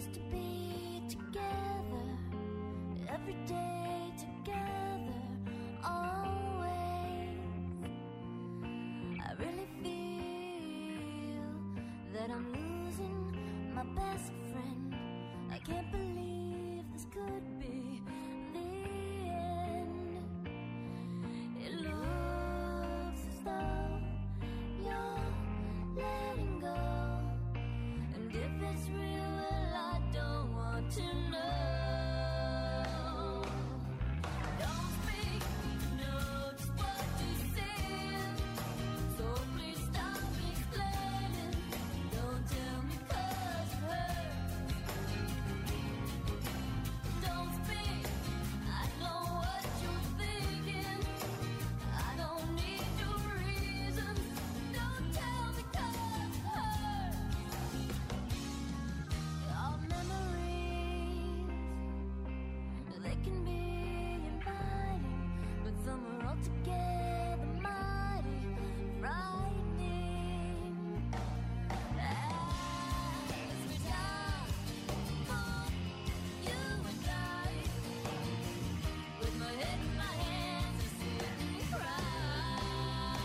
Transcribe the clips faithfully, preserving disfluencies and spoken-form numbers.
used to be together, every day together, always. I really feel that I'm losing my best friend. I can't believe this could be the end. It looks as though you're letting go, and if it's real, well, I don't want to know. Don't speak, know just what you said, so please stop explaining. Don't tell me 'cause it hurts. Don't speak, I know what you're thinking. I don't need your reasons. Don't tell me 'cause it hurts. Our memories, they can be inviting, but some are altogether mighty frightening. As we die for you and I, with my head in my hands, I sit and cry.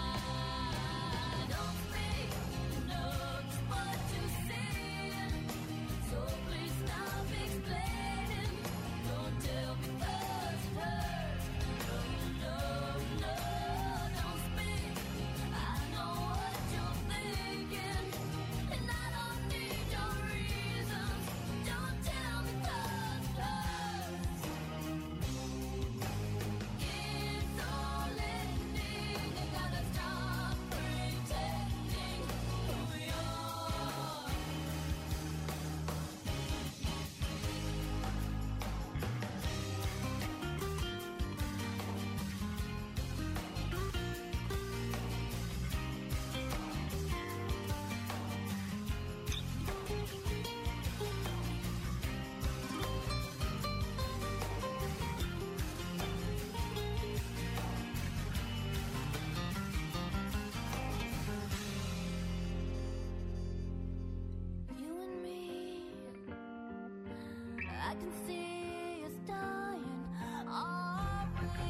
Don't speak, know just what you said, so please stop explaining. Don't tell me 'cause it hurts. No, no, no, don't speak. I know what you're thinking, and I don't need your reasons. Don't tell me 'cause it hurts. It's all ending. You gotta stop pretending who you are. You and me, I can see us dying, are we?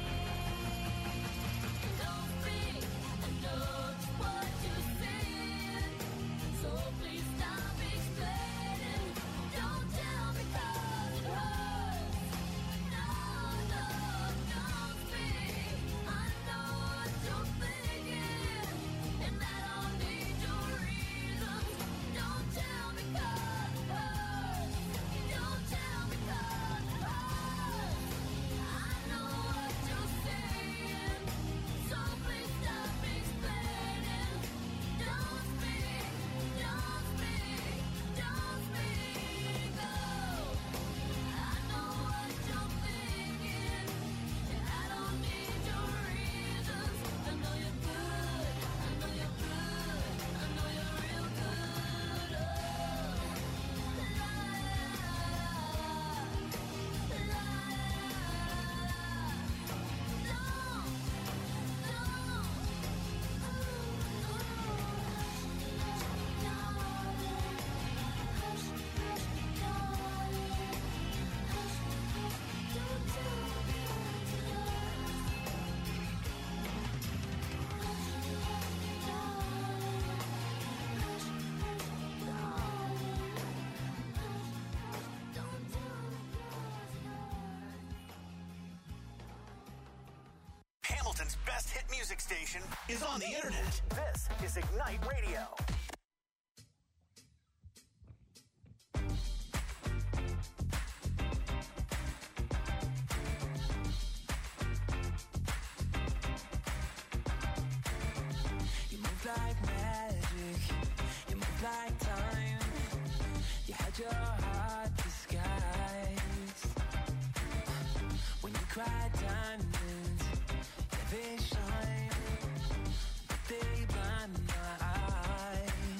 Don't speak, I know just what you said, so please stop explaining. Don't tell me 'cause it hurts. No, no, don't speak. I know what you're thinking, and I don't need your reasons. Don't tell me 'cause it hurts. Don't tell me 'cause it hurts. I know what you're saying, so please stop explaining. Don't speak, don't speak, don't speak, no. I know what you're thinking, and I don't need your reasons. I know you're good, I know you're good, I know you're real good. Oh, la la la la. Hamilton's best hit music station is on the internet. This is Ignite Radio. You move like magic, you move like time. You had your heart disguised. When you cry diamonds, yeah, they shine, but they blind my eyes.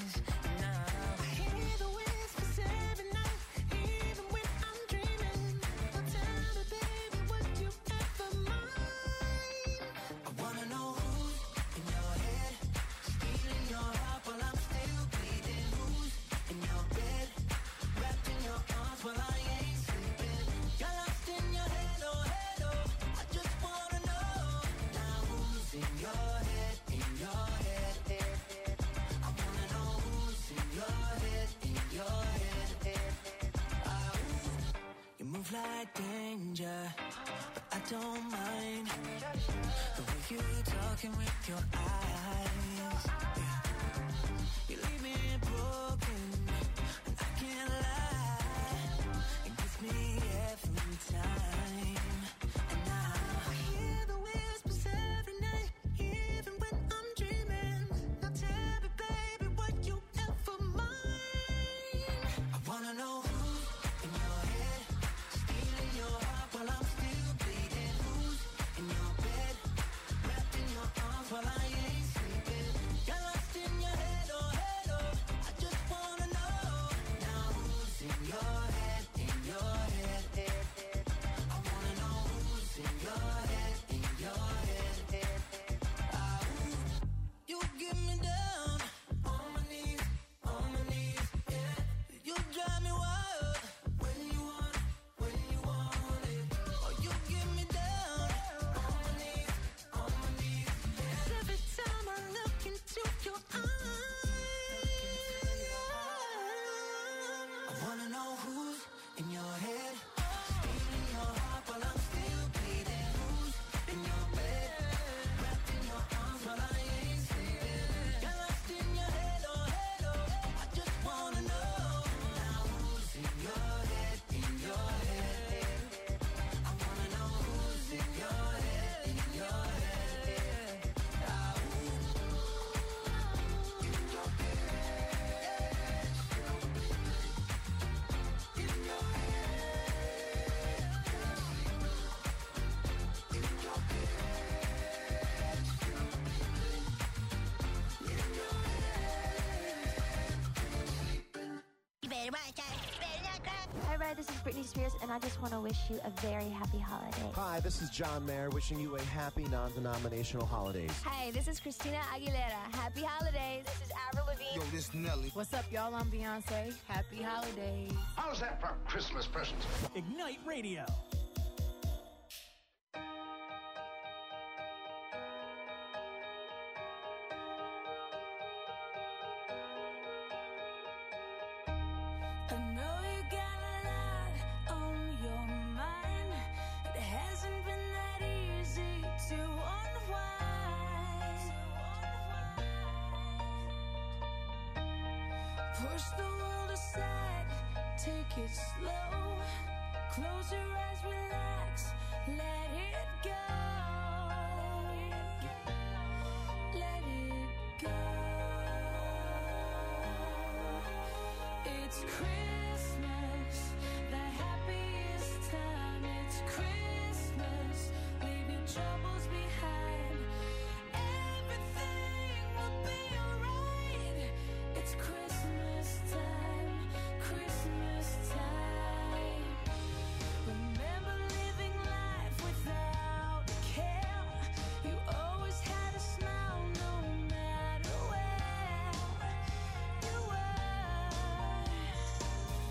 talking with your eyes. Yeah. You leave me broken, and I can't lie. It gets me every time. And now I hear the whispers every night, even when I'm dreaming. Now tell me, baby, what you ever mind. I wanna know who's in your head, stealing your heart while I'm still bleeding. Who's in your bed, wrapped in your arms while I ain't sleeping. Got lost in your head, oh head, oh. I just wanna know now who's in your head, in your head, head, head. I wanna know who's in your head, in your head, head, head. Ah, ooh. You get me down on my knees, on my knees, yeah. You drive me wild when you want it, when you want it. Oh, you get me down on my knees, on my knees, yeah. Every time I look into your eyes, I wanna know who's in your head, stealing your heart while I'm still bleeding. Who's in your bed, wrapped in your arms while I ain't sleeping. Got lost in your head, oh head, oh. I just wanna know now who's in your head, in your head. I wanna know who's in your head, in your head. Ah, ooh. In your head, in your Hi, Red. This is Britney Spears, and I just want to wish you a very happy holiday. Hi, this is John Mayer wishing you a happy non-denominational holidays. Hi, this is Christina Aguilera. Happy holidays. This is Avril Lavigne. Yo, this Nelly. What's up, y'all? I'm Beyonce. Happy holidays. How's that for Christmas presents? Ignite Radio. I know you got a lot on your mind. It hasn't been that easy to unwind. Push the world aside, take it slow. Close your eyes, relax, let it go. Let it go. It's Christmas, the happiest time. It's Christmas, leave your troubles behind. Everything will be alright. It's Christmas time, Christmas time. Remember living life without a care. You always had a smile no matter where you were.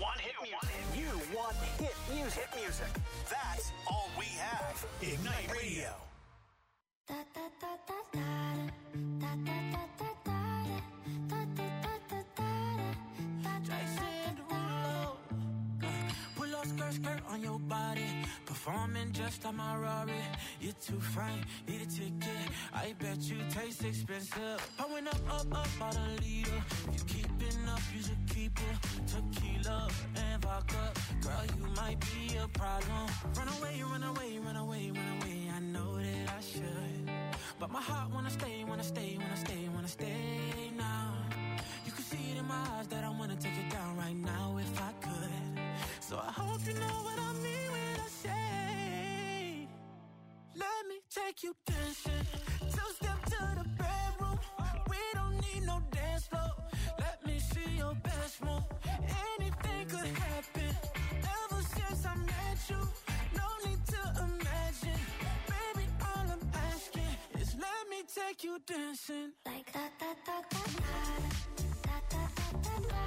want hit music. You want hit music. Hit music. That's all we have. Ignite Radio. Da da da da da da da da da da da da da da. Pull up skirt, skirt on your body. Performing just like my Rari. You're too fine, need a ticket. I bet you taste expensive. Pouring up, up, up, about a liter. If you keeping up, you should keep it. Tequila and vodka. Girl, you might be a problem. Run away, run away, run away, run away. I know that I should. But my heart wanna stay, wanna stay, wanna stay, wanna stay now. You can see it in my eyes that I wanna take it down right now if I could. So I hope you know what I mean when I say, let me take you dancing. Two step to the bedroom. We don't need no dance floor. Let me see your best move. Anything could happen. Ever since I met you, no need to imagine. Baby, all I'm asking is let me take you dancing. Like da da da da da da da da da da.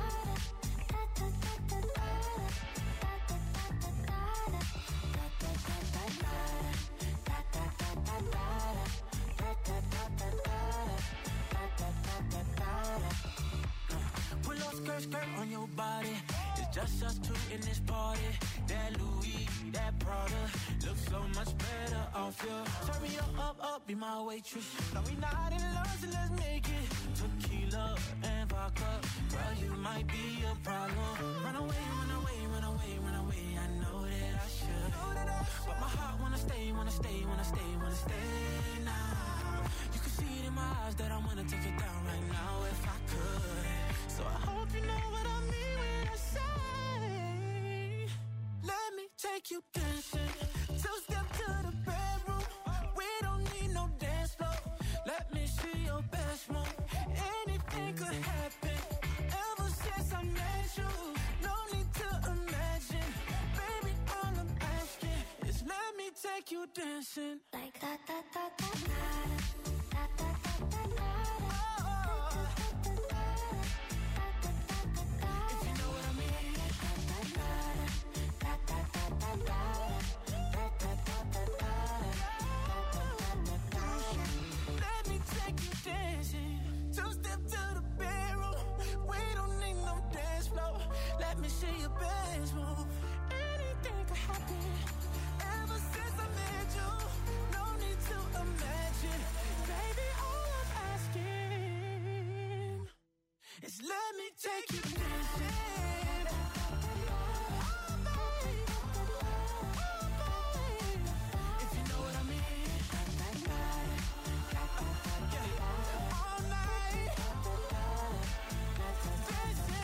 Pull up skirt, skirt on your body. It's just us two in this party. That Louis, that Prada looks so much better off you. Turn me up, up, up, be my waitress. No, we not in love, so let's make it. Tequila and vodka. Girl, you might be a problem. Run away, run away, run away, run away. I know that I should. But my heart wanna stay, wanna stay, wanna stay, wanna stay now. You can see it in my eyes that I wanna take it down right now if I could. So I hope you know what I mean when I say, let me take you dancing. Two step to the bedroom. We don't need no dance floor. Let me see your best move. Anything could happen. Ever since I met you, no need to imagine. Baby, all I'm asking is let me take you dancing. Like da da da da da da da da da. Let me see your best move. Anything could happen. Ever since I met you, no need to imagine. Baby, all I'm asking is let me take you dancing. Oh, babe. Oh, babe. If you know what I mean. Yeah. All night. Dancing.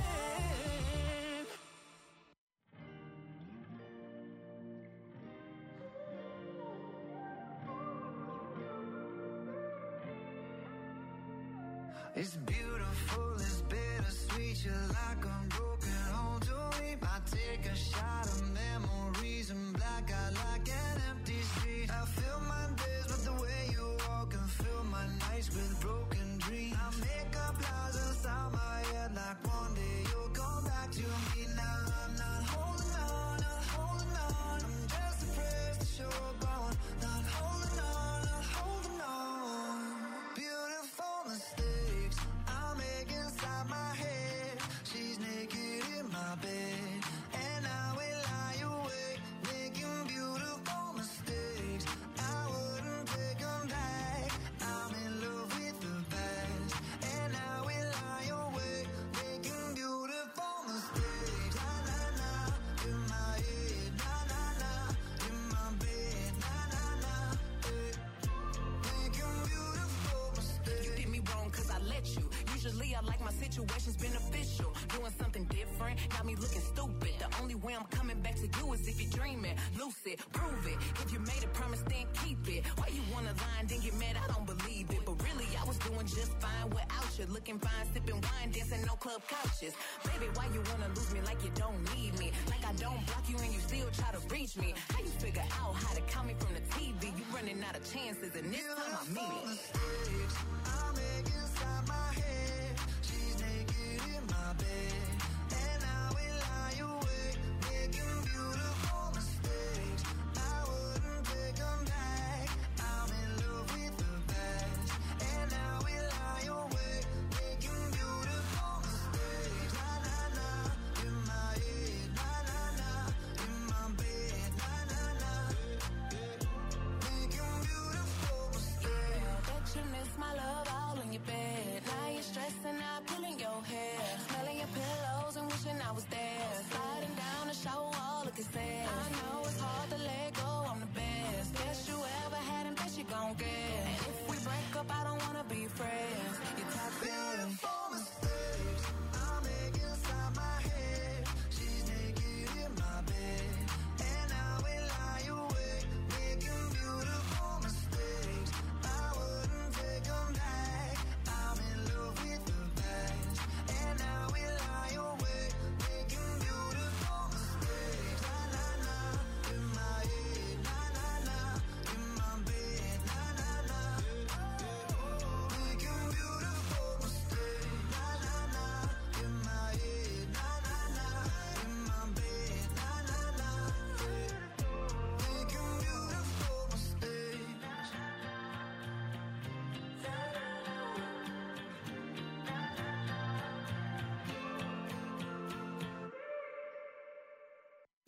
It's beautiful, it's bittersweet. You're like a broken home to me. I take a shot of memories and black out like an empty street. I fill my days with the way you walk and fill my nights with broken dreams. I make up lies inside my head like one day you'll come back to me. Now I'm not holding on, not holding on. I'm just afraid that you're gone. Not holding on, not holding on. Beautiful mistakes I make inside my head. She's naked in my bed, and I will lie awake, making beautiful mistakes. I wouldn't take them back. I'm in love with the past, and I will lie awake, making beautiful mistakes. Na na na, in my head, na na na, in my bed, na na na, eh. Making beautiful mistakes. You did me wrong cause I let you. Usually I like my situations beneficial. Doing something different, got me looking stupid. The only way I'm coming back to you is if you're dreaming. Lucid, prove it. If you made a promise, then keep it. Why you wanna lie and then get mad? I don't believe it. But really, I was doing just fine without you. Looking fine, sipping wine, dancing no club couches. Baby, why you wanna lose me like you don't need me? Like I don't block you and you still try to reach me. How you figure out how to count me from the T V? You running out of chances and this time I mean it. Mistakes I make inside my head. She's naked in my bed, and I will lie awake.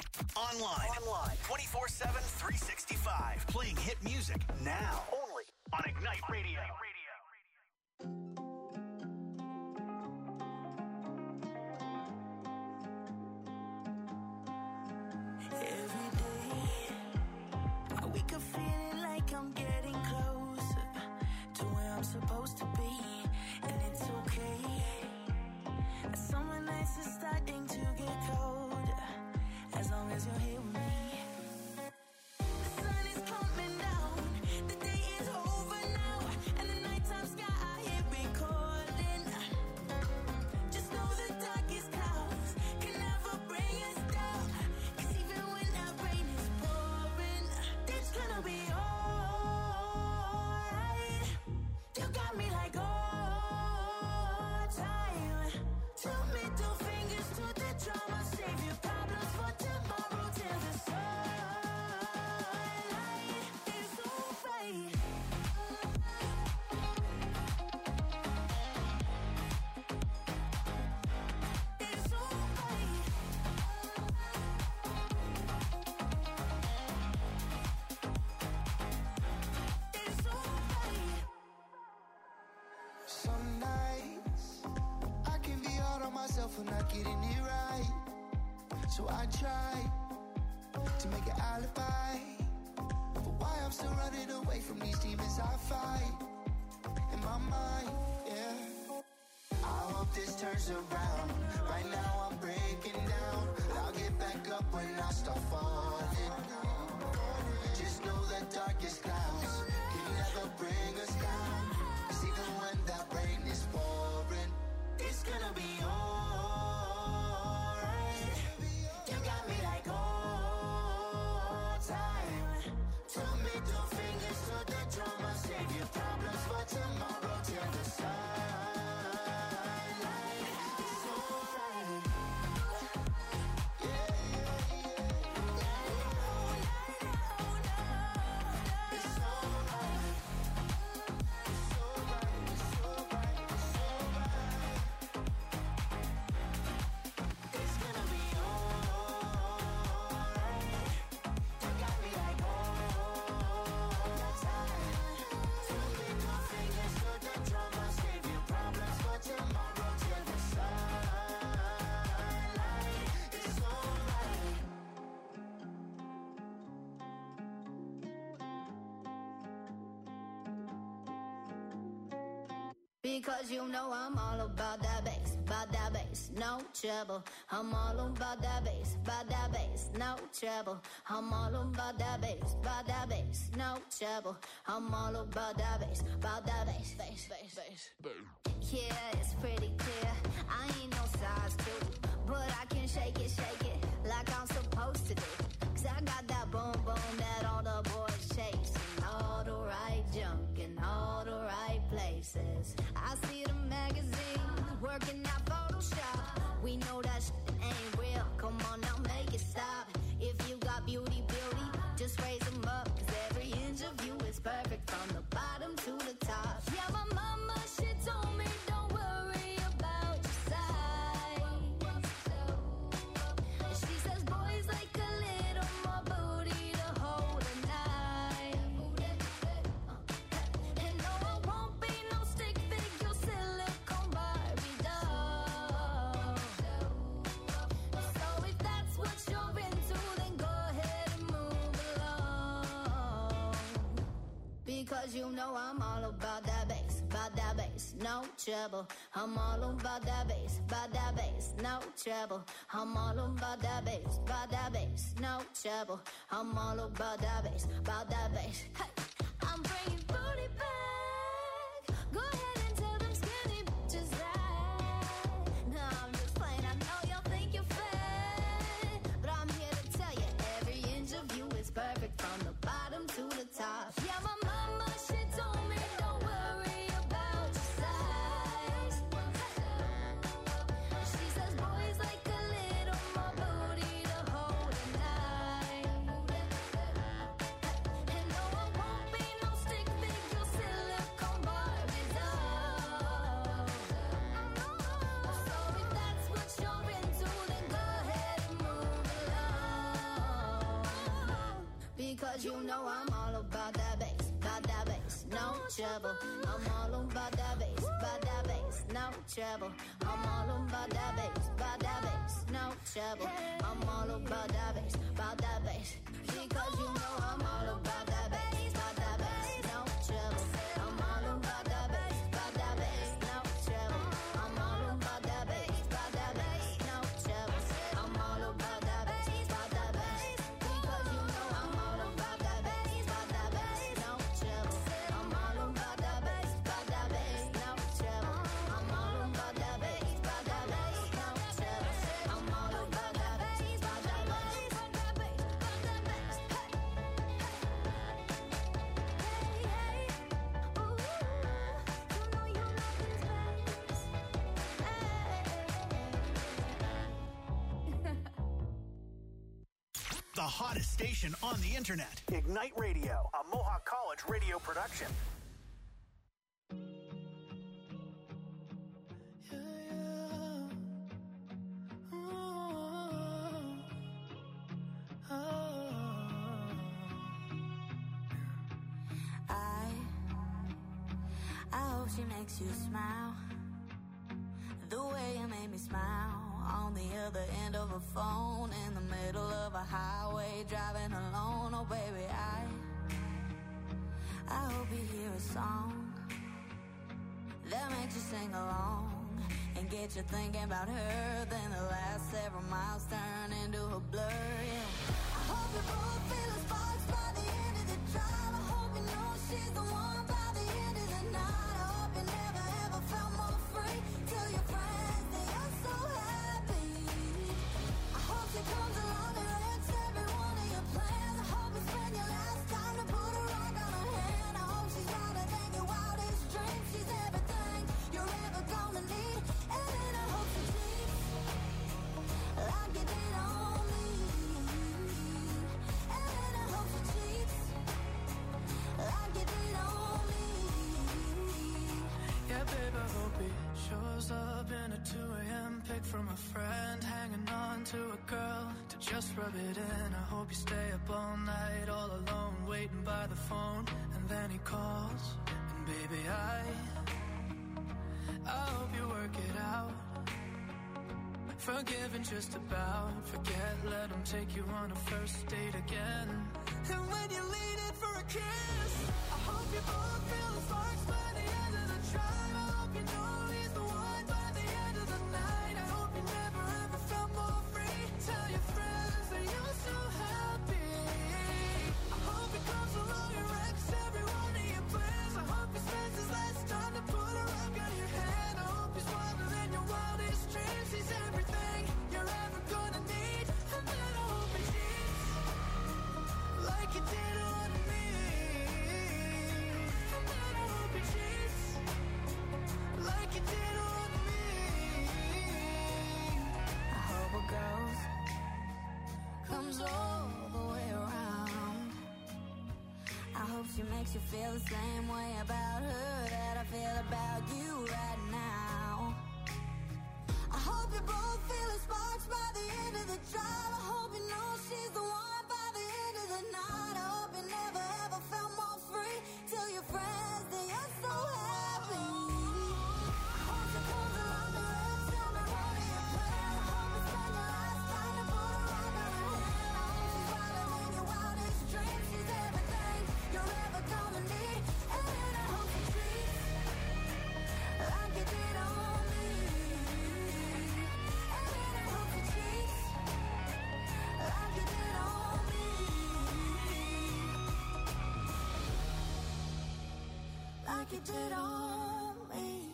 Online. Online. twenty-four seven, three sixty-five. Playing hit music now. Only on Ignite Radio. Every day, I wake up feeling like I'm getting closer to where I'm supposed to be, and it's okay. Summer nights are starting to get colder, as long as you're here with me. The sun is coming down, the day is over now, and the nighttime sky I hear it calling. Just know the darkest clouds can never bring us down, 'cause even when that rain is pouring, it's gonna be alright. You got me like all time. Two middle fingers to the drama, save your problems for tomorrow till the sunlight is alright. It's alright. It's alright. Some nights I can be hard on myself for not getting it right. So I try to make an alibi for why I'm still running away from these demons I fight in my mind, yeah. I hope this turns around. Right now I'm breaking down. I'll get back up when I start falling. Just know the darkest clouds can never bring us down, 'cause even when that rain is pouring, it's gonna be alright. You got me like all time. Two middle fingers to the drama, save your problems for tomorrow till the sunlight. It's alright. Yeah, yeah, yeah. It's alright. It's alright. It's alright. It's alright. It's gonna be alright. You got me like all time. Two middle fingers to the drama, save your problems for tomorrow till the sunlight. It's alright. Because you know I'm all about that bass, about that bass, no trouble. I'm all about that bass, about that bass, no trouble. I'm all about that bass, about that bass, no trouble. I'm all about that bass, about that bass, bass, bass, bass. Yeah, it's pretty clear. I ain't no size two, but I can shake it, shake it like I'm supposed to do. 'Cause I got that boom boom that all the boys chase, and all the right junk in all the right places. I see the magazines working out Photoshop. We know that shit ain't real. Come on now, make it stop. If you got beauty, beauty, just raise them up. 'Cause every inch of you is perfect from the bottom to the top. Yeah, my mama, she told me don't worry about your size. And she says boys like a little more booty to hold at night. And no, I won't be no stick figure silicone Barbie doll. So if that's what you're into, then go ahead and move along. Because you know I'm all about that bass, about that bass, no trouble. I'm all about that bass, about that bass, no trouble. I'm all about that bass, about that bass, no trouble. I'm all about that bass, about that bass. Hey, I'm bringing booty back. Go ahead and tell them skinny bitches that. No, I'm just playing. I know y'all think you're fat, but I'm here to tell you every inch of you is perfect from the bottom to the top. Yeah, my mama, she told me don't worry about your size. She says boys like a little more booty to hold at night. And no, I won't be no stick figure Because you know I'm all about that bass, about that bass, no trouble. I'm all about that bass, about that bass, no trouble. I'm all about that bass, about that bass, no trouble. I'm all about that bass, about that bass. Because you know I'm all about that bass, about that bass, no trouble. I'm all about that bass, about that bass, no trouble. I'm all about that bass, about that bass, no trouble. I'm all about that bass, about that bass. Because you know I'm all about that bass, about that bass, no trouble. I'm all about that bass, about that bass, no trouble. I'm all about that bass, about that bass, no trouble. I'm all about that bass, about that bass, about that bass, about that bass. Hey, hey, ooh, you know you love this bass. The hottest station on the internet. Ignite Radio, a Mohawk College radio production. I, I hope she makes you smile. The way you made me smile on the other end of a phone in the middle of a highway driving alone. Oh baby, I, I hope you hear a song that makes you sing along and get you thinking about her. Then the last several miles turn into a blur. Yeah. I hope you both feel the sparks by the end of the drive. I hope you know she's the one by the end of the night. I hope you never ever felt more free. Tell your friends that you're so happy. I hope she comes along and wrecks every one of your plans. I hope you spend your last time to put a rock on her hand. I hope she's wilder than your wildest dreams. She's everything you're ever gonna need. And then I hope she cheats like you did on me. And then I hope she cheats like you did on me. Yeah, babe, I hope he shows up in a two a.m. pic from a friend, hanging on to a girl to just rub it in. I hope you stay up all night, all alone, waiting by the phone, and then he calls. And baby, I, I hope you work it out. Forgiving just about, forget, let him take you on a first date again. And when you lean in for a kiss, I hope you both feel the sparks by the end of the drive. I hope you know he's the one by the end of the night. I hope you never ever felt more free. Tell your friends that you're so happy. I hope he comes along and wrecks every one of your plans. I hope he spends his last time to put a rock on your hand. I hope he's wilder than your wildest dreams. He's everything you're ever gonna need. And then I hope he cheats like you did on me. And then I hope he cheats like you did on me. I hope a ghost comes all the way around. I hope she makes you feel the same way about her that I feel about you right now. I hope you both feel the sparks by the end of the drive. I hope you know she's the one by the end of the night. I hope you never ever felt more free. Tell your friends that you're so happy. I hope she comes along and wrecks every one of your plans. I hope you spend your last time to put a rock on her hand. I hope she's wilder than your wildest dreams. She's everything you're ever gonna need. And then I hope she treats like you did on me. And then I hope she treats like you did on me. Like you did on me.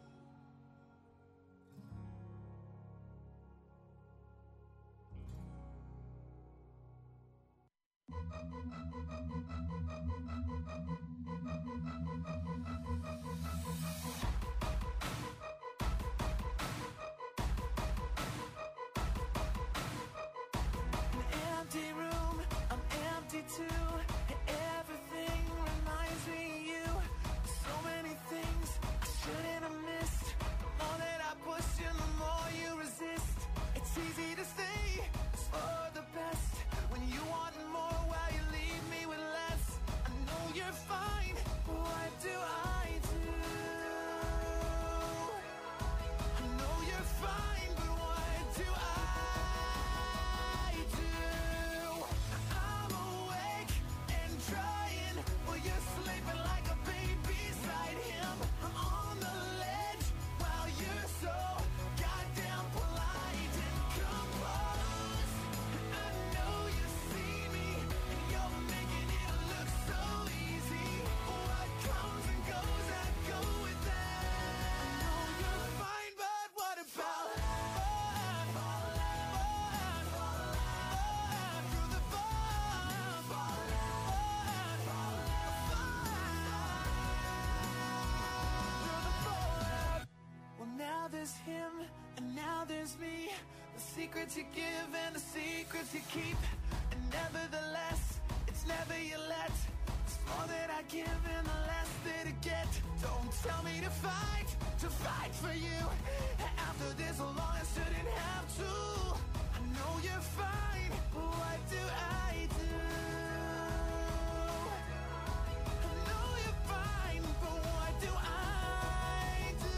An empty room, I'm empty too. Everything reminds me of you. So many things I shouldn't have missed. The more that I push you, the more you resist. It's easy to say it's for the best when you want more while you leave me with there's him, and now there's me. The secrets you give and the secrets you keep. And nevertheless, it's never you let. It's more that I give and the less that I get. Don't tell me to fight, to fight for you. After this long, I shouldn't have to. I know you're fine, but what do I do? I know you're fine, but what do I do?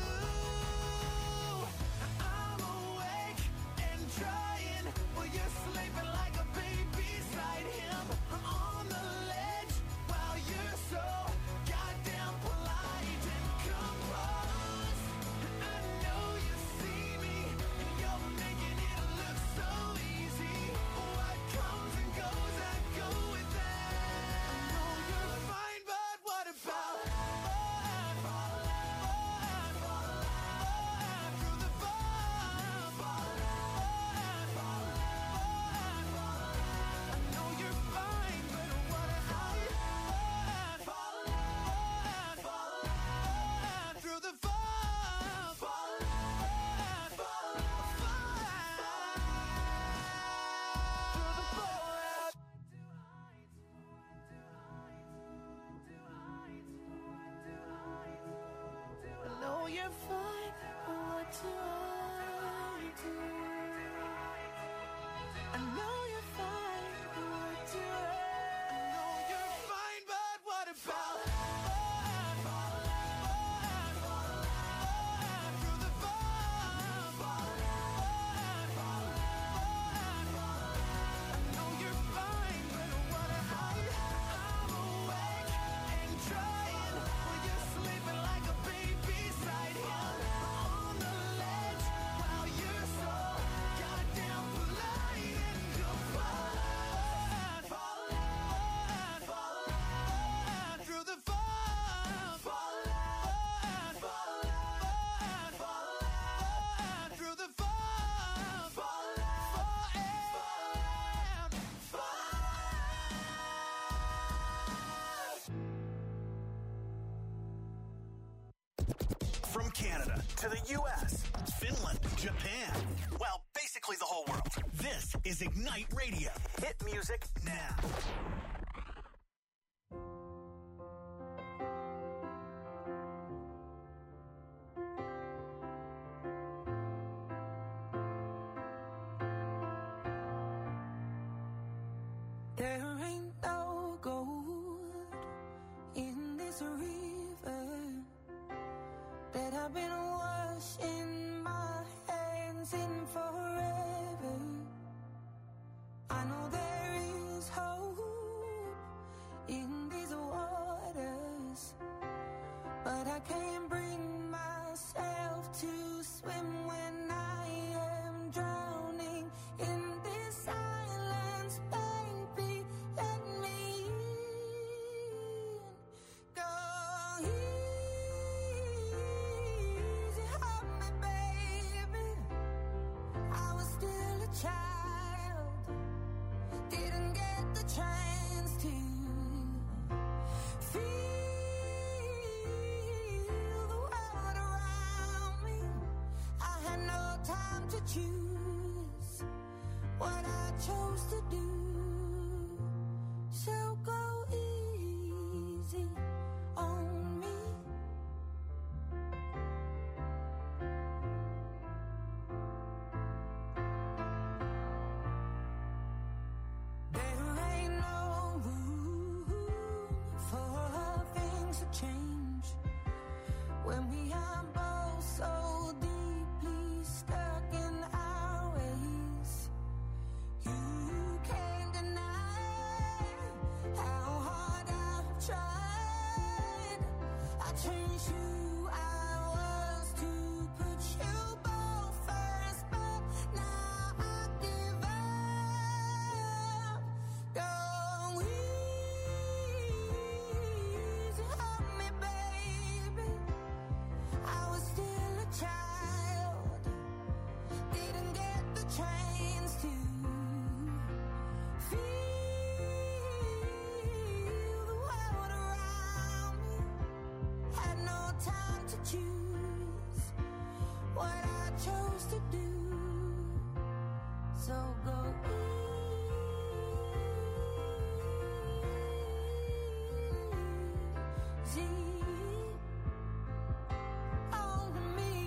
I'm awake and trying, while you're sleeping like a baby beside him. I'm on the ledge while you're so goddamn polite and composed. I know you see me, and you're making it look so easy. What comes and goes, I go with that. I know you're fine, but what about fun, fun, fun, fun, through the fun, fun, fun, fun, fun. I know you're fine, but what about fun, fun, fun, fun, through the fun, fun, fun, fun, through the fallout. I know you're fine, but what do I do? I know you're fine, but what do I? I know you're fine, but what about fun, fun, fun, fun, through the fun, fun, fun, fun, fun. I know you're fine, but what about? I'm awake and trying, while you're sleeping like a baby beside him. On the ledge while you're so goddamn polite and compliant. Fall, fall, fall, through the fall, fall, fall, fall, fall, through the fall, fall, fall, fall. From Canada to the U S, Finland, Japan, well, basically the whole world. This is Ignite Radio. Hit music now. There ain't no gold in this river that I've been washing my hands in forever. I know there is hope in these waters, but I can't bring myself to swim when I am drowning in this silence, baby. Let me in. Go easy on me, baby. I was still a child, didn't get the chance to feel the world around me. I had no time to choose what I chose to do. So go easy on me. There ain't no room for things to change when we are both so deeply stuck in our easy on me.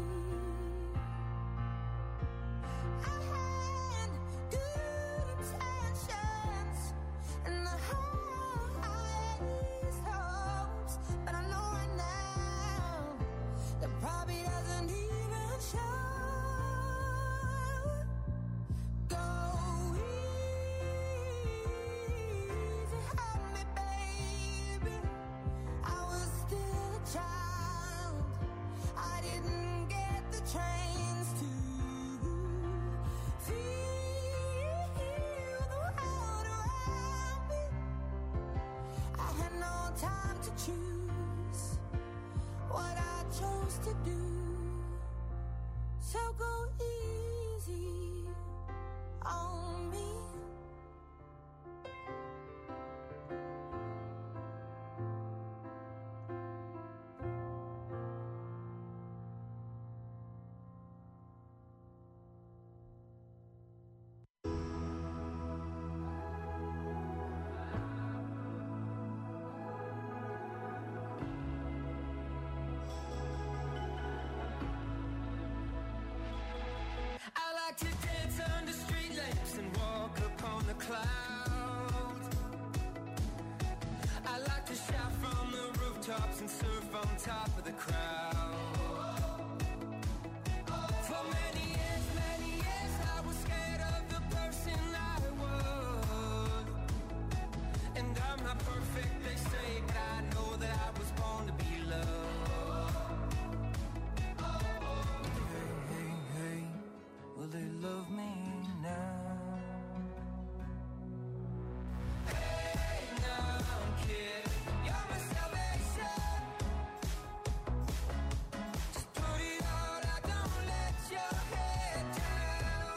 I had good intentions and the highest hopes, but I know right now that probably doesn't even show. Go easy on me, baby. I was still a child. I didn't get the chance to feel the world around me. I had no time to choose what I chose to do. So go easy on me. I like to dance under street lamps and walk upon the clouds. I like to shout from the rooftops and surf on top of the crowd. For many years, many years, I was scared of the person I was. And I'm not perfect, they say, but I know that I was born to be loved. Hey, hey, hey, will they love me now? Hey, now, kid, you're my salvation. Just put it all out, don't let your head down.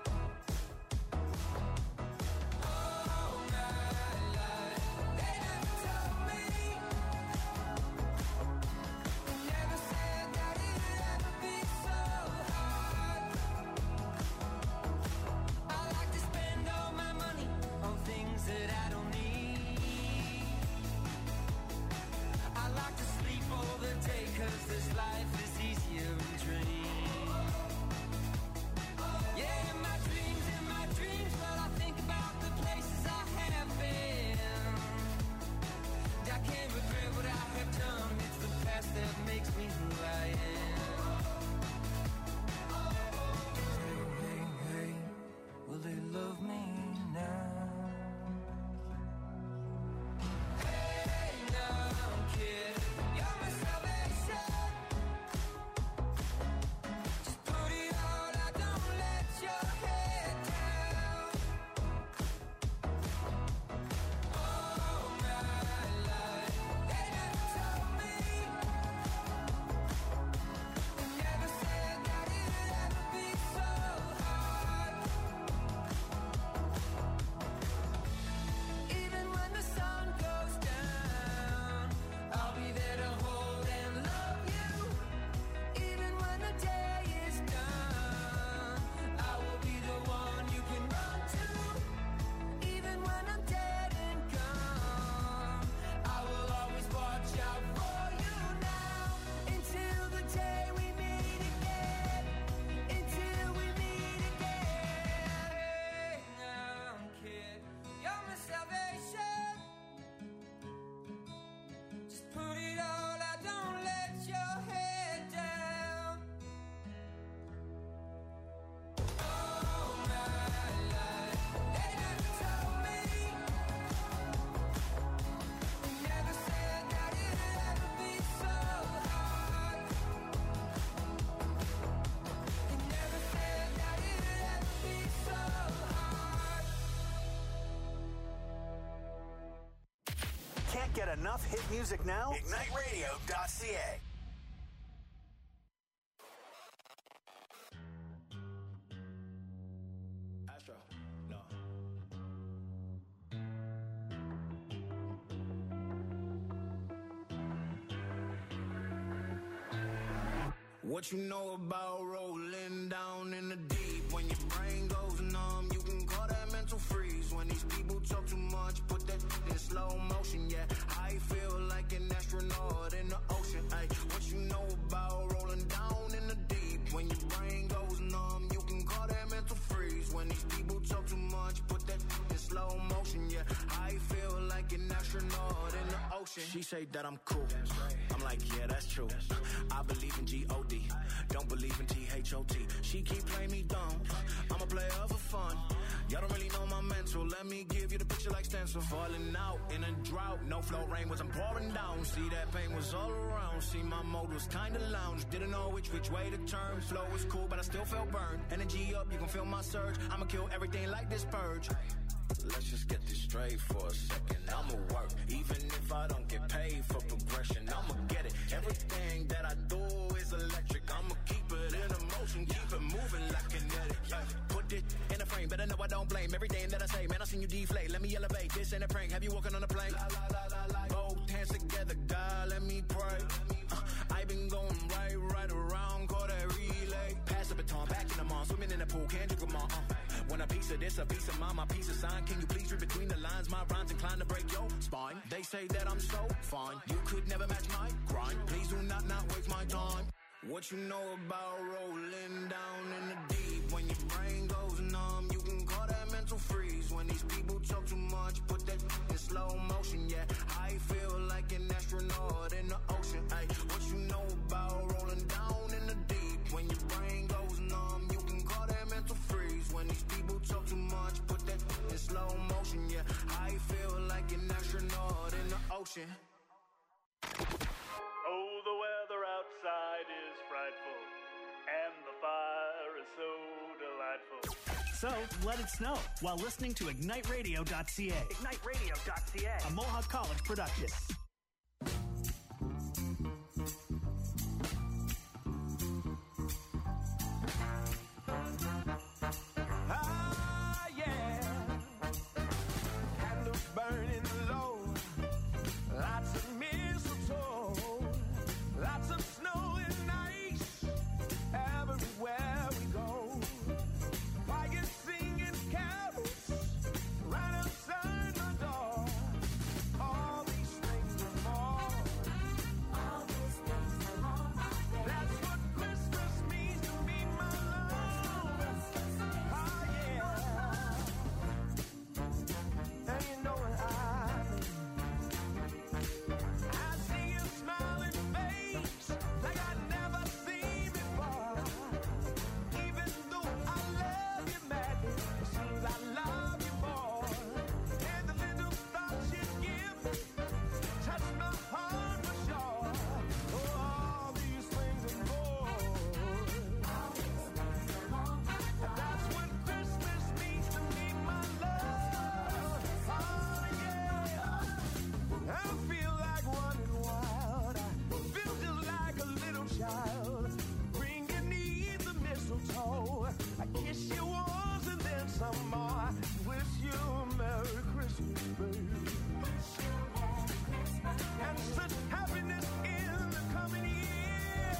All my life, they never told me, they never said that it'd ever be so hard. I like to spend all my money on things that I don't need. I like to sleep all the day, cause this life is easier in dreams. Yeah, in my dreams, in my dreams, well, I think about the places I have been. I can't regret what I have done, it's the past that makes me who I am. Hey, hey, hey, will they love me now? Hey, now, kid, you're my salvation. Just put it all out, don't let your head down. All my life, they never told me, they never said that it'd ever be so hard. Even when the sun goes down, I'll be there to hold and love you. Even when the day is done, I will be the one you can run to. Even when I'm dead and gone, I will always watch out for you now. Until the day we meet again. Until we meet again. Hey, now, kid, you're my salvation. Just put it all out, don't let your head down. All my life, they never told me, they never said that it'd ever be so hard. They never said that it'd ever be so hard. Can't get enough hit music now? ignite radio dot c a. Astro, no. What you know about rolling down in the deep? When your brain goes numb, you can call that mental freeze. When these people talk too much, put that in slow motion, yeah. I feel like an astronaut ocean. She say that I'm cool. I'm like, yeah, that's true. I believe in G O D. Don't believe in T H O T. She keep playing me dumb. I'm a player for fun. Y'all don't really know my mental. Let me give you the picture like stencil. Falling out in a drought. No flow rain wasn't pouring down. See, that pain was all around. See, my mode was kinda lounge. Didn't know which which way to turn. Flow was cool, but I still felt burned. Energy up, you can feel my surge. I'ma kill everything like this purge. Let's just get this straight for a second. I'ma work, even if I don't get paid for progression. I'ma get it. Everything that I do is electric. I'ma keep it in motion, keep it moving like kinetic. Yeah. Put it in a frame, better know I don't blame everything that I say. Man, I seen you deflate. Let me elevate. This ain't a prank. Have you walking on a plane? La, la, la, la, la. Both hands together, God, let me pray. Uh, I been going right, right around, call that relay. Pass the baton, back in the mall, swimming in the pool, can't drink them all. Uh. When a piece of this, a piece of mine, my piece of sign. Can you please read between the lines? My rhymes inclined to break your spine. They say that I'm so fine. You could never match my grind. Please do not not waste my time. What you know about rolling down in the deep? When your brain goes numb, you can call that mental freeze. When these people talk too much, put that in slow motion. Yeah, I feel like an astronaut in the ocean. Ay, what you know about rolling down in the deep? When your brain goes numb, you can call that mental freeze. When these people talk too much, put that in slow motion. Yeah, I feel like an astronaut in the ocean. Oh, the weather outside is frightful, and the fire is so delightful. So, let it snow while listening to ignite radio dot c a. ignite radio dot c a. A Mohawk College production. Ah, yeah. Candles burning low. Lots of mistletoe. Lots of snow and ice. Everywhere we go. Fire singing carols right outside my door. All these things and more. All these things and more. That's what Christmas means to me, my love. Oh yeah. And you know what I mean. I see your smiling face like I never seen before. Even though I love you madly, it seems I love you more. And the little thoughts you give me touch my heart for sure. Oh, all these things and more. And that's what Christmas means to me, my love. Oh yeah. I feel like running wild. I feel just like a little child. Bring you near the mistletoe. I kiss you once and then some more. Wish you a Merry Christmas, baby. And such happiness in the coming year.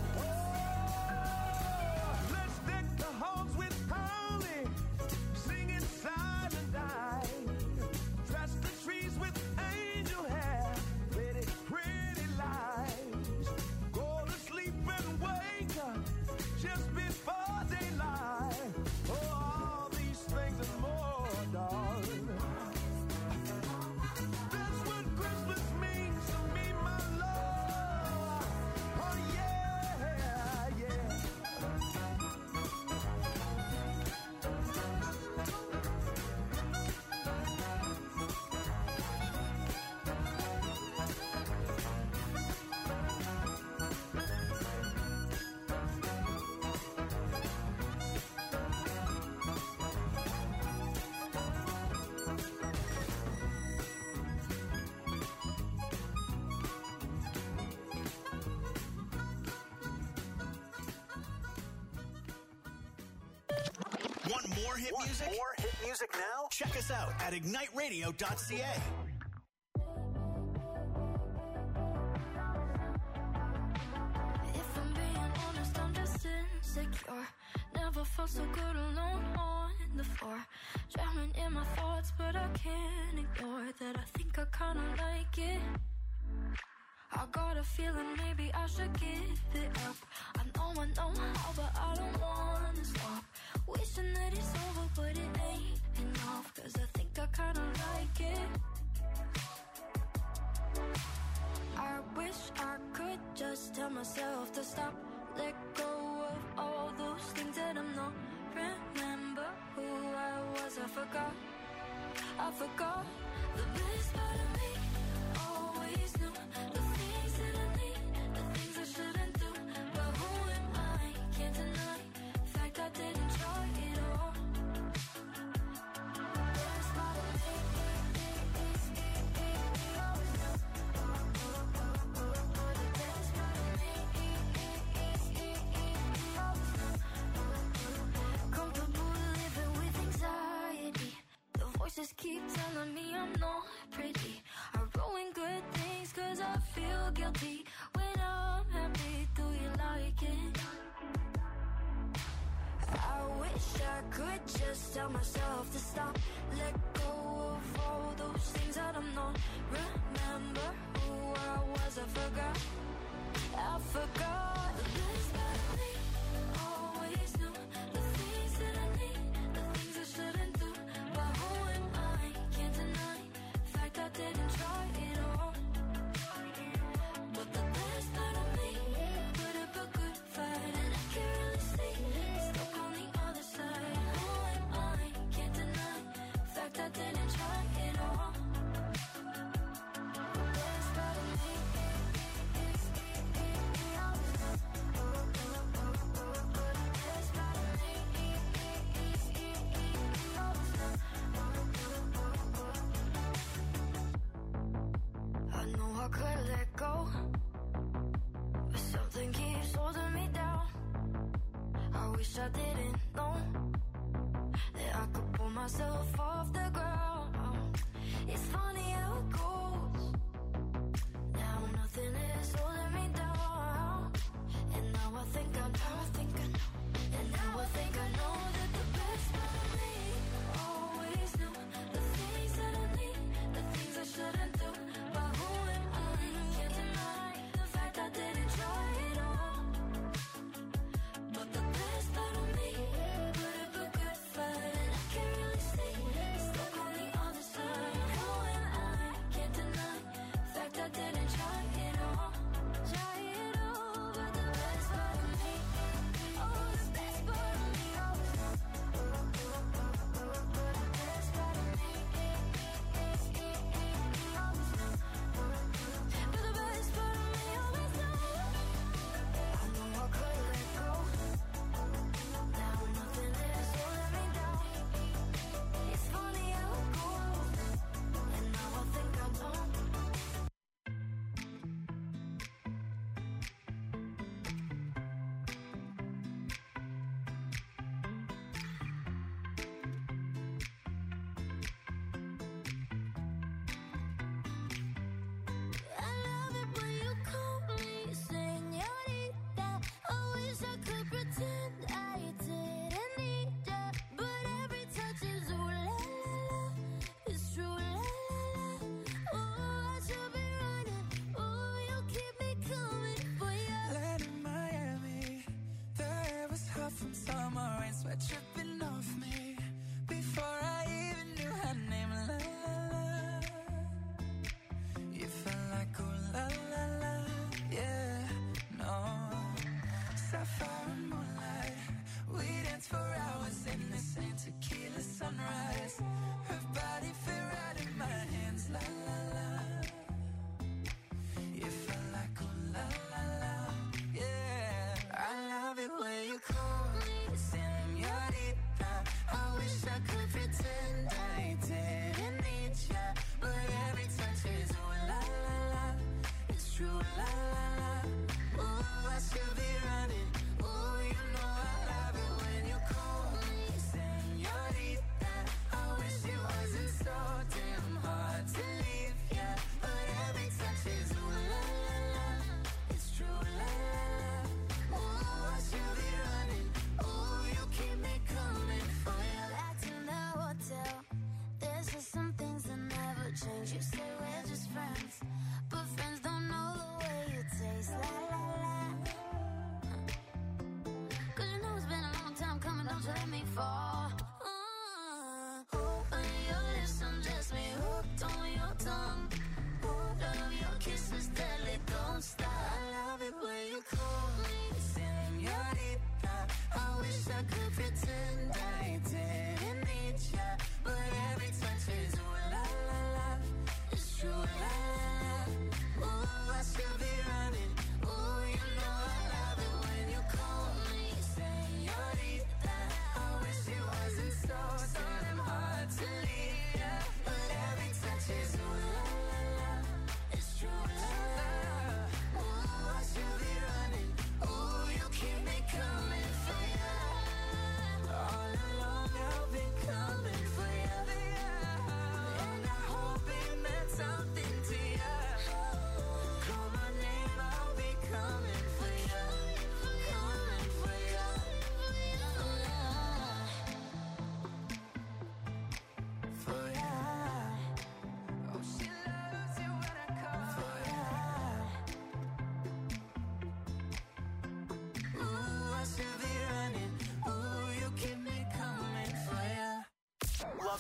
Oh, let's deck the halls with holly. Sing it silent night. Dress the trees with angel hair. Pretty, pretty lights. Go to sleep and wake up just before daylight. Oh, all these things and more, darling. That's what Christmas means to me, my love. Oh, yeah, yeah. Want more hit Want music? more hit music now? Check us out at ignite radio dot c a. If I'm being honest, I'm just insecure. Never felt so good alone on the floor. Drowning in my thoughts, but I can't ignore that. I think I kinda like it. I got a feeling maybe I should give it up. I know I know how, but I don't wanna stop. Wishing that it's over, but it ain't enough. Cause I think I kinda like it. myself to stop, let go of all those things that I'm not. Remember who I was, I forgot, I forgot. The best part of me always knew the things that I need, the things I shouldn't do. But who am I? Can't deny the fact I didn't try it all. Best part of me always knew. The best part of me always knew. Comfortable living with anxiety. The voices keep telling me I'm not pretty. I ruin good things cause I feel guilty. When I'm happy, do you like it? I wish I could just tell myself to stop, let go of all those things that I'm not. Remember who I was, I forgot, I forgot. The best part of me always knew the things that I need, the things I shouldn't do. But who am I? Can't deny the fact I didn't try it all. But the best part of me put up a good fight, and I can't really see stuck on the other side. Who am I? Can't deny the fact I didn't try it all. Best part of me is best part of me. I know I could let go, but something keeps holding me down. I wish I didn't know that I could pull myself off the ground. It's funny how it goes. Now nothing is holding me down. And now I think I know, I think I know. And now I think I know that the best part of me always knew the things that I need, the things I shouldn't do. But who am I? Can't deny the fact I didn't try it all. But the best part of me put up a good fight, and I can't really see stuck on the other side. Who am I?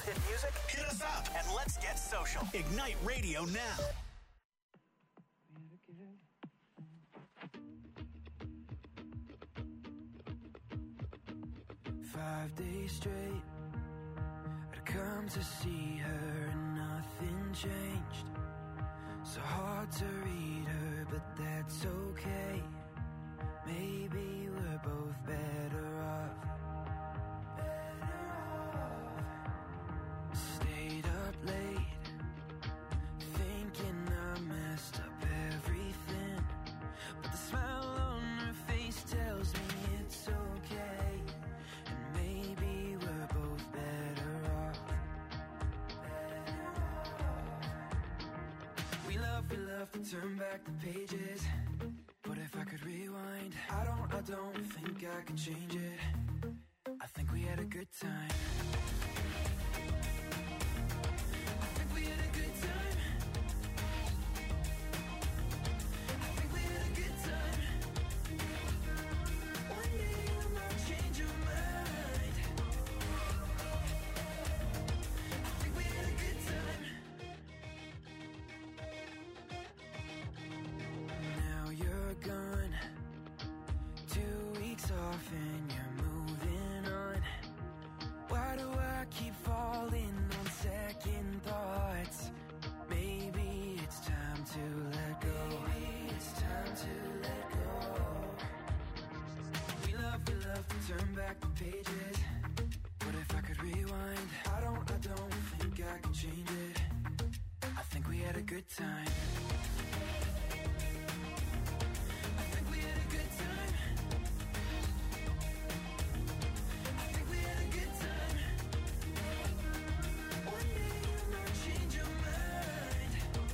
hit music? Hit us up and let's get social. Ignite Radio now. Five days straight, I'd come to see her and nothing changed. So hard to read her, but that's okay. Maybe we're both better off. Better off. Stayed up late, thinking I messed up everything. But the smile on her face tells me it's okay. And maybe we're both better off. Better off. We love, we love to turn back the pages. But if I could rewind, I don't, I don't think I could change it. I think we had a good time. I think we had a good time. I think we had a good time. One day you might change your mind. I think we had a good time. Now you're gone, two weeks off and you're moving on. Why do I keep falling on second thoughts? Maybe it's time to let go. Maybe it's time to let go. We love, we love to turn back the pages. But if I could rewind, I don't, I don't think I could change it. I think we had a good time. I think we had a good time. I think we had a good time. One day you might change your mind.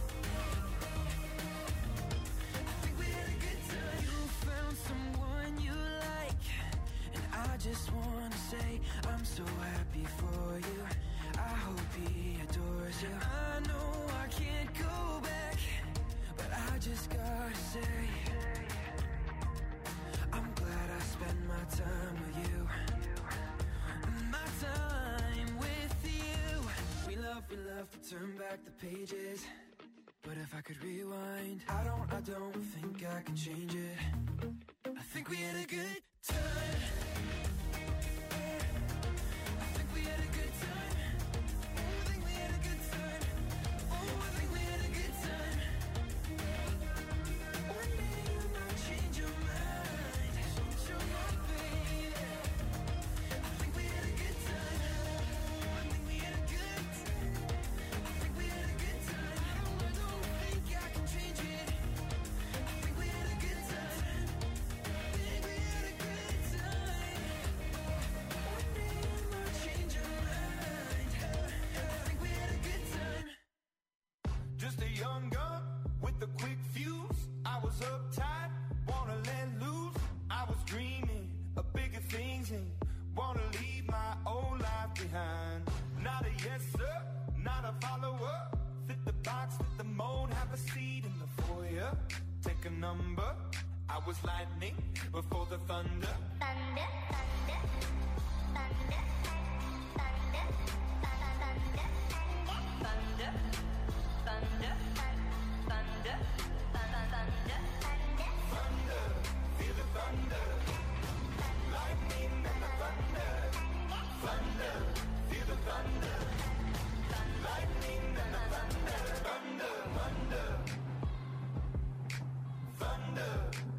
I think we had a good time. You found someone you like, and I just wanna say I'm so happy for you. I hope he adores you. I know I can't go back, but I just gotta say I'm glad I spent my time with you. My time with you. We love, we love to turn back the pages. But if I could rewind, I don't, I don't think I can change it. I think we had a good time. I think we had a good time. Oh, I think we had a good time. Oh, I think we had a good time. One day you might change your mind. Change your mind, baby. I think we had a good time. I think we had a good time. I think we had a good time. I don't, I don't think I can change it. I think we had a good time. I think we had a good time. One day you might change your mind. I think we had a good time. Just a young gun with a quick fuse. I was uptight, wanna let loose. I was dreaming of bigger things and wanna leave my old life behind. Not a yes sir, not a follower. Fit the box, fit the mold, have a seat in the foyer. Take a number. I was lightning before the thunder. Thunder, thunder, thunder, thunder, thunder, thunder, thunder, thunder, thunder, Thunder, feel the thunder. Lightning and the thunder. Thunder, feel the thunder. Lightning and the thunder. Thunder, thunder. Thunder.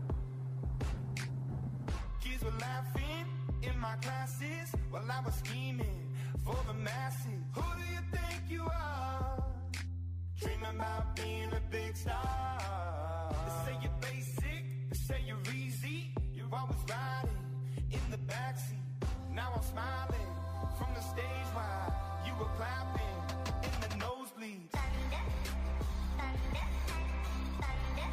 Kids were laughing in my classes while I was scheming for the masses. Who do you think you are? Dreaming about being a big star. They say you're basic, they say you're easy. You're always riding in the backseat. Now I'm smiling from the stage while you were clapping in the nosebleeds. thunder, thunder, thunder,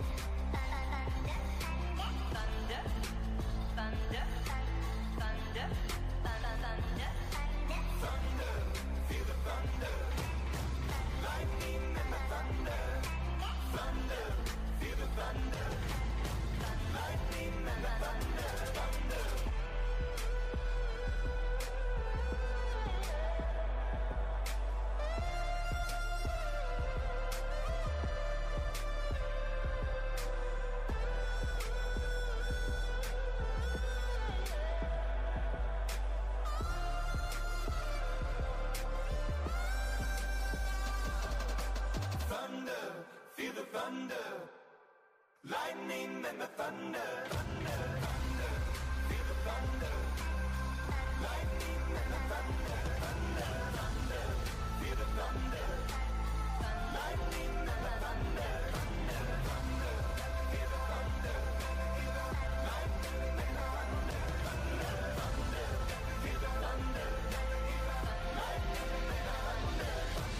thunder, thunder, thunder, thunder, Thunder, feel the thunder. Lightning and the thunder. Thunder, feel the thunder. Lightning and the thunder. Thunder. thunder. Lightning and the thunder. Thunder, thunder. Feel the thunder. Lightning and the thunder. Thunder, thunder. Feel the thunder. Lightning and the thunder. Thunder, thunder. Feel the thunder. Lightning and the thunder. Thunder, thunder. Feel the thunder. Lightning and the thunder.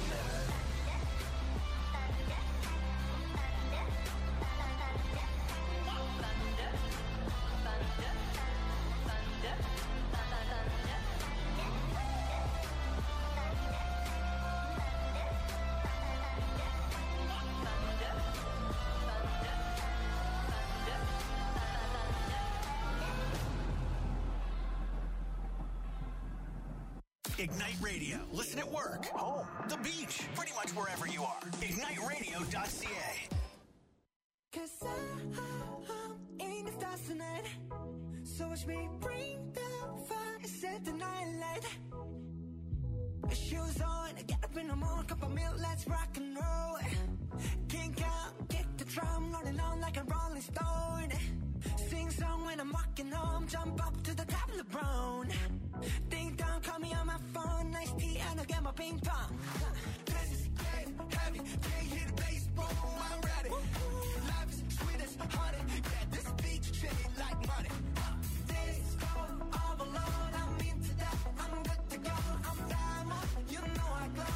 Ignite Radio. Listen at work, home, the beach, pretty much wherever you are. ignite radio dot c a. Cause I, I'm in the stars tonight. So watch me bring the fire, set the night light. Shoes on, get up in the morning, cup of milk, let's rock and roll. Kink out, kick the drum, rolling on like a rolling stone. Sing song when I'm walking home, jump up to the top of the brown. Ding dong, call me on my phone, nice tea and I'll get my ping pong.